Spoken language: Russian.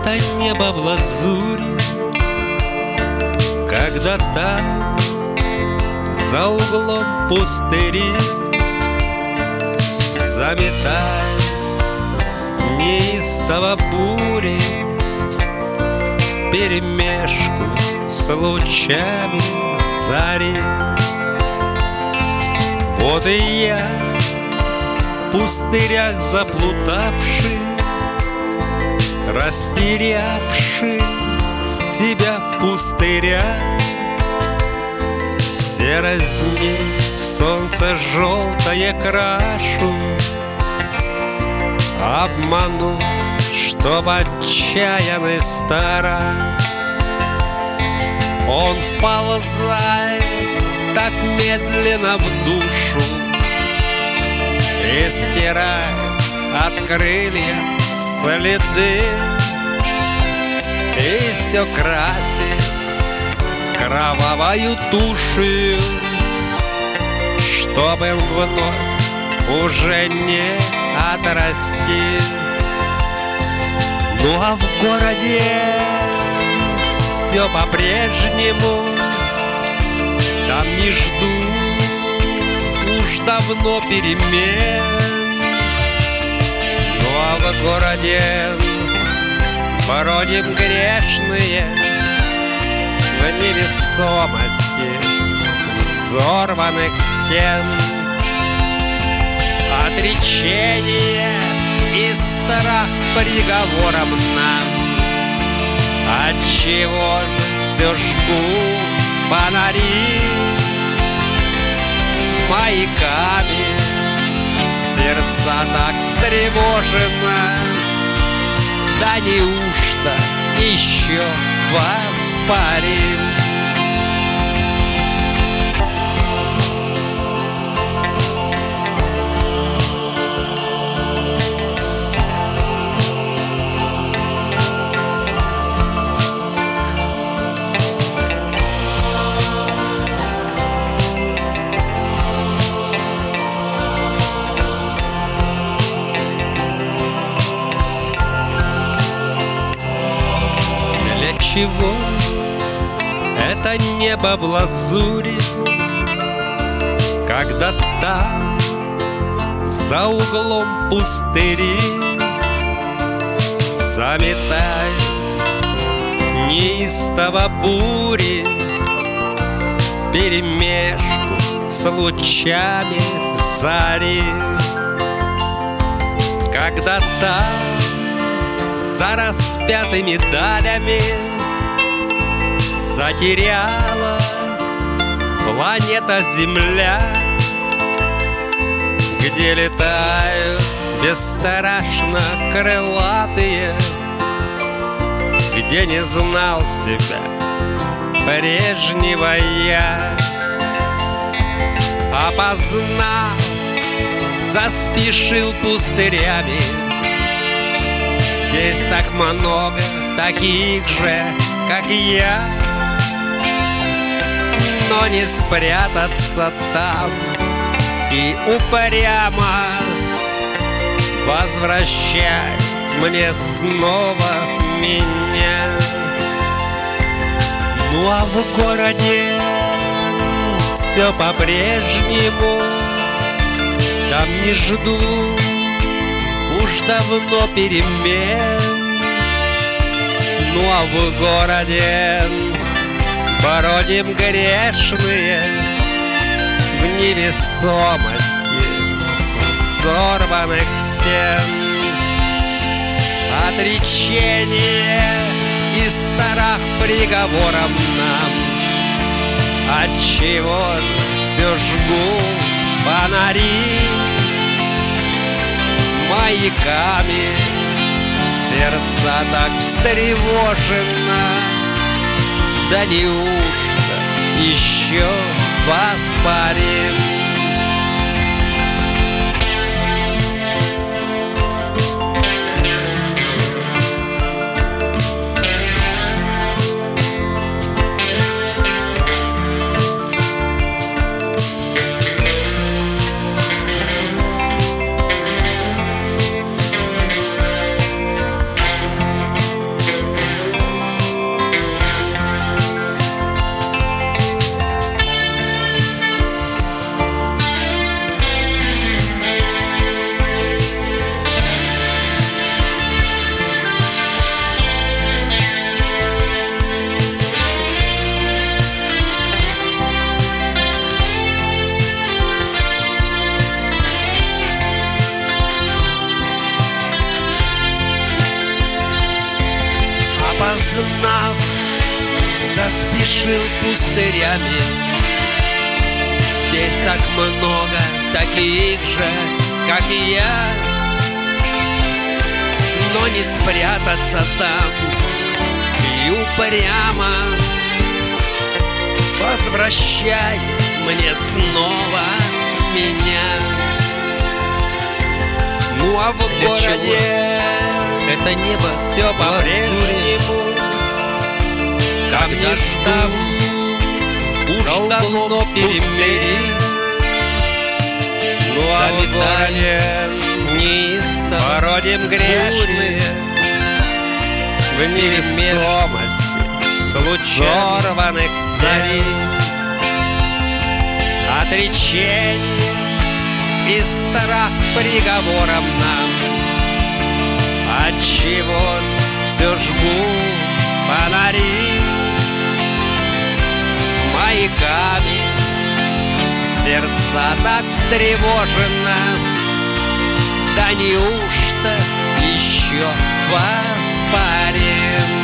Это небо в лазури, когда там за углом пустыри заметает неистово бури перемешку с лучами зари. Вот и я, в пустырях заплутавший, растерявший себя в пустырях, серость дней в солнце желтое крашу, обману, чтоб отчаянный старак. Он вползает так медленно в душу и стирает от крылья следы, и все красит кровавою тушью, чтобы вновь уже не отрасти. Ну а в городе все по-прежнему, там не жду уж давно перемен. Ну а в городе бродим грешные в невесомости взорванных стен. Отречение и страх приговором нам, отчего же все жгут фонари маяками, сердца так встревожено. Да неужто еще воспарим? Чего это небо в лазури, когда там за углом пустыри заметает неистово бури перемешку с лучами зари, когда там за распятыми далями затерялась планета Земля, где летают бесстрашно крылатые, где не знал себя прежнего я. Опознав, заспешил пустырями. Здесь так много таких же, как я, но не спрятаться там и упрямо возвращать мне снова меня. Ну а в городе все по-прежнему, там не жду уж давно перемен. Ну а в городе бродим грешные в невесомости взорванных стен. Отречение и страх приговором нам, отчего все жгут фонари маяками, сердца так встревожено. Да неужто еще воспарим? опознав, заспешил пустырями. Здесь так много таких же, как и я, но не спрятаться там и упрямо. Возвращай мне снова меня. Ну а в городе это небо все по-прежнему, камни ждут, уж давно пустыри. Ну а в городе неистово породим грешные в невесомости сорванных сцений, отречений и страх приговором нам. Отчего все жгут фонари маяками, сердца так встревожено? Да неужто еще воспарим?